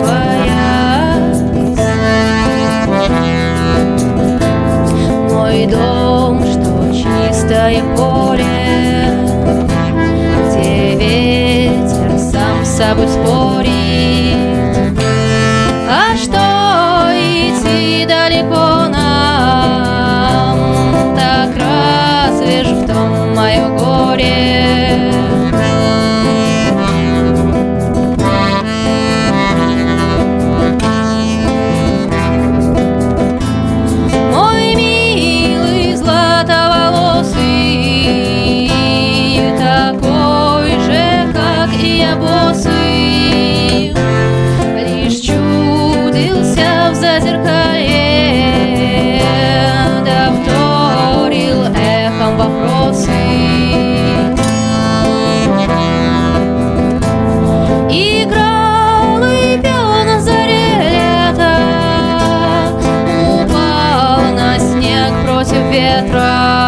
Мой дом, что чистое поле, где ветер сам с собой спорит. А что идти далеко нам, так разве ж в том мое горе? Мой милый златоволосый, такой же, как и я, босый, лишь чудился в зазеркалье, да вторил эхом вопросы. Играл и пел на заре лета, упал на снег против ветра.